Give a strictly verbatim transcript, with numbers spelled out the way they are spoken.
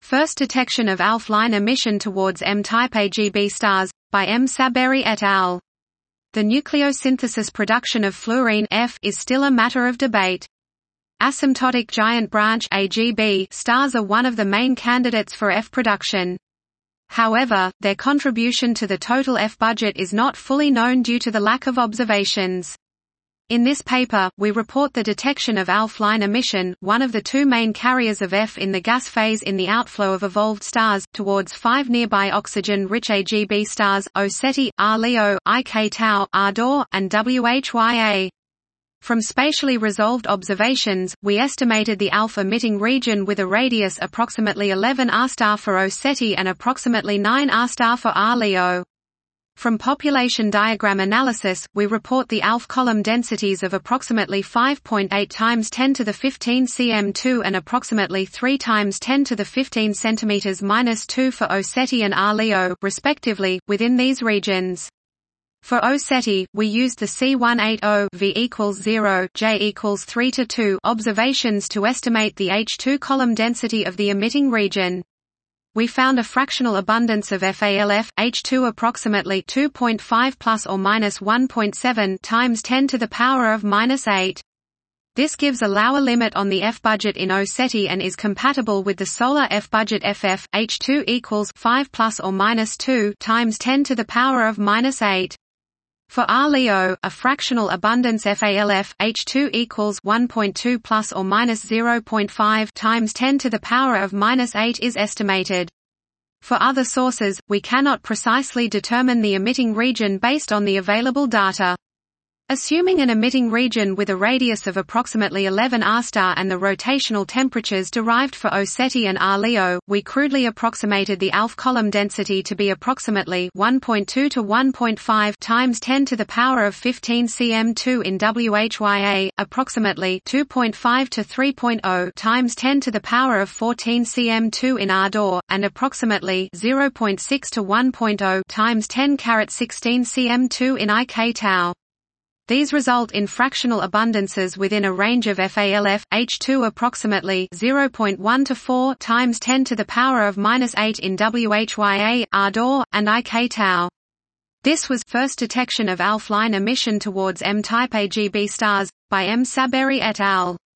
First detection of A L F line emission towards M-type A G B stars, by M. Saberi et al. The nucleosynthesis production of fluorine F is still a matter of debate. Asymptotic giant branch A G B stars are one of the main candidates for F production. However, their contribution to the total F budget is not fully known due to the lack of observations. In this paper, we report the detection of A L F line emission, one of the two main carriers of F in the gas phase in the outflow of evolved stars, towards five nearby oxygen-rich A G B stars, O Ceti, R Leo, I K Tau, R Dor, and W H Y A. From spatially resolved observations, we estimated the A L F emitting region with a radius approximately eleven R star for O Ceti and approximately nine R star for R Leo. From population diagram analysis, we report the A L F column densities of approximately five point eight times ten to the fifteen centimeters two and approximately three times ten to the fifteen centimeters minus two for O Ceti and R Leo, respectively, within these regions. For O Ceti, we used the C one eighty V equals zero, J equals three to two observations to estimate the H two column density of the emitting region. We found a fractional abundance of F A L F, H two approximately two point five plus or minus one point seven times ten to the power of minus eight. This gives a lower limit on the F budget in O Ceti and is compatible with the solar F budget F F, H two equals five plus or minus two times ten to the power of minus eight. For R Leo, a fractional abundance F A L F, H two equals one point two plus or minus zero point five times ten to the power of minus eight is estimated. For other sources, we cannot precisely determine the emitting region based on the available data. Assuming an emitting region with a radius of approximately eleven R star and the rotational temperatures derived for O Ceti and R Leo, we crudely approximated the A L F column density to be approximately one point two to one point five times ten to the power of fifteen centimeters two in W H Y A, approximately two point five to three point zero times ten to the power of fourteen centimeters two in R Dor, and approximately zero point six to one point zero times ten to the sixteen centimeters two in I K Tau. These result in fractional abundances within a range of F A L F, H two approximately zero point one to four times ten to the power of minus eight in W H Y A, R Dor, and I K Tau. This was first detection of A L F line emission towards M-type A G B stars, by M. Saberi et al.